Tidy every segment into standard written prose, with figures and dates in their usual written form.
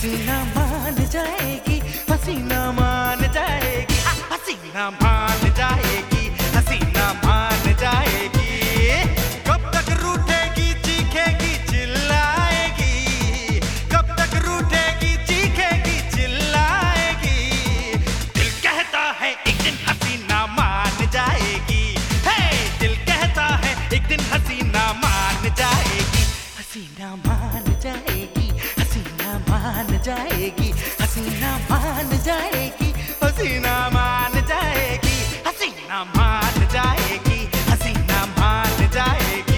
हसीना मान जाएगी, हसीना मान जाएगी, हसीना मान जाएगी, हसीना मान जाएगी। कब तक रूठेगी, चीखेगी, चिल्लाएगी, कब तक रूठेगी, चीखेगी, चिल्लाएगी। दिल कहता है एक दिन हसीना मान जाएगी, हे दिल कहता है एक दिन हसीना मान जाएगी, हसीना मान जाएगी, हसीना मान जाएगी, हसीना मान जाएगी, हसीना मान जाएगी, हसीना मान जाएगी, हसीना मान जाएगी।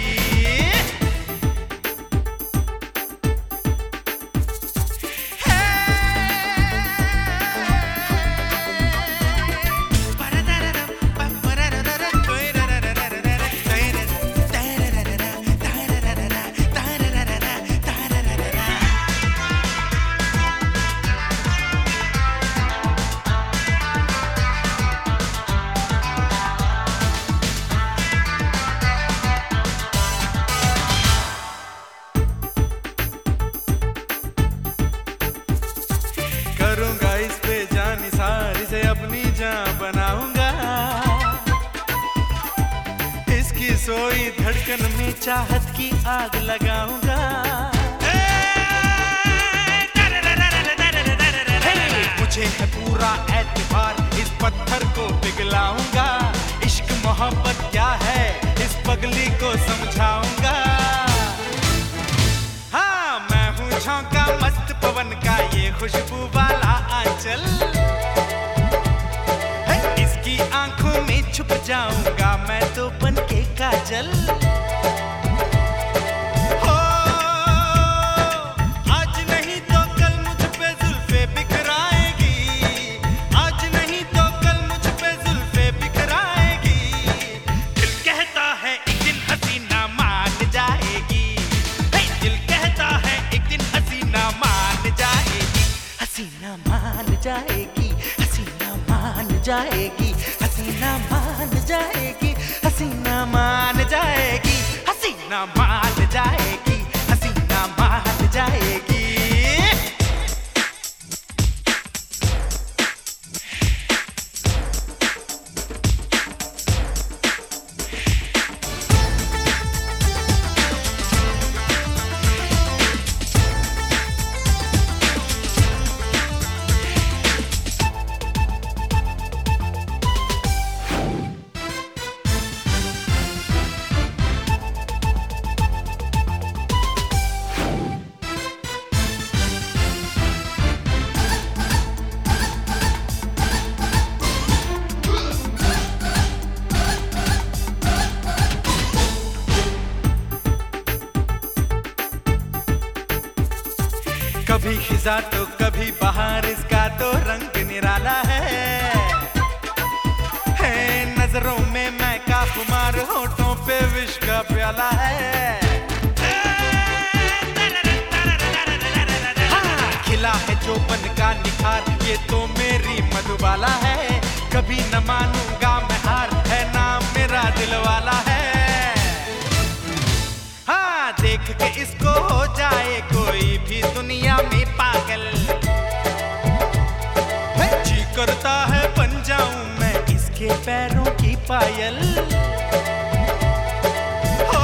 करूंगा इस पे जान निसार, इसे अपनी जान बनाऊंगा, इसकी सोई धड़कन में चाहत की आग लगाऊंगा। मुझे है पूरा एतबार, इस पत्थर को पिघलाऊंगा, इश्क मोहब्बत क्या है इस पगली को समझाऊंगा। हाँ मैं हूँ झोंका मस्त पवन का, ये खुशबू वाला आंचल, इसकी आंखों में छुप जाऊंगा मैं तो बन के काजल। हो आज नहीं तो कल मुझ पे जुल्फे बिखराएगी, आज नहीं तो कल मुझ पे जुल्फे बिखराएगी। दिल कहता है एक दिन हसीना मान जाएगी, दिल कहता है एक दिन हसीना मान जाएगी, हसीना मान जाएगी, हसीना मान जाएगी, हसीना मान जाएगी, हसीना मान जाएगी, हसीना मान जाएगी, हसीना मान जाएगी। कभी खिजा तो कभी बहार, इसका तो रंग निराला है नजरों में मैं का खुमार, होठों पे विष का प्याला है। हाँ, खिला है जो बन का निखार, ये तो मेरी मधुबाला है, कभी न मानूंगा मैं हार, है नाम मेरा दिलवाला है। हाँ देख के इसको हो जाए कोई भी दुनिया में पागल, जी करता है बन जाऊं मैं इसके पैरों की पायल। हो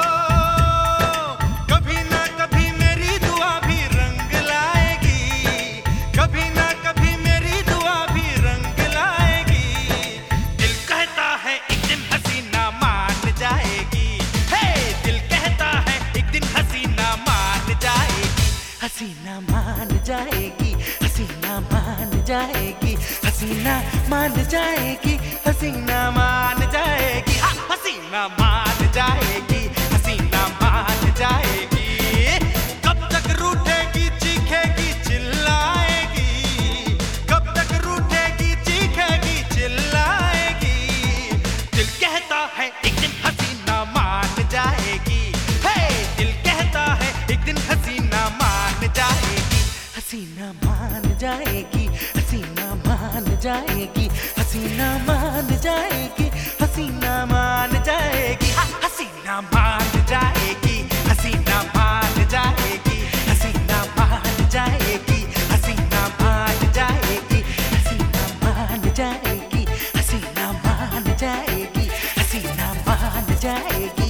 कभी ना कभी मेरी दुआ भी रंग लाएगी, कभी ना कभी मेरी दुआ भी रंग लाएगी। दिल कहता है एक दिन हसीना मान जाएगी, हे दिल कहता है एक दिन हसीना मान जाएगी, हसीना मान जाएगी, हसीना मान जाएगी, हसीना मान जाएगी, हसीना मान जाएगी, हसीना मान जाएगी, हसीना मान जाएगी। कब तक रूठेगी, चीखेगी, चिल्लाएगी, कब तक रूठेगी, चीखेगी, चिल्लाएगी। दिल कहता है एक दिन हसीना मान जाएगी, हे दिल कहता है एक दिन हसीना मान जाएगी, हसीना मान जाएगी, हसीना मान जाएगी, हसीना मान जाएगी, हसीना मान जाएगी, हसीना मान जाएगी, हसीना मान जाएगी, हसीना मान जाएगी। जाएगी।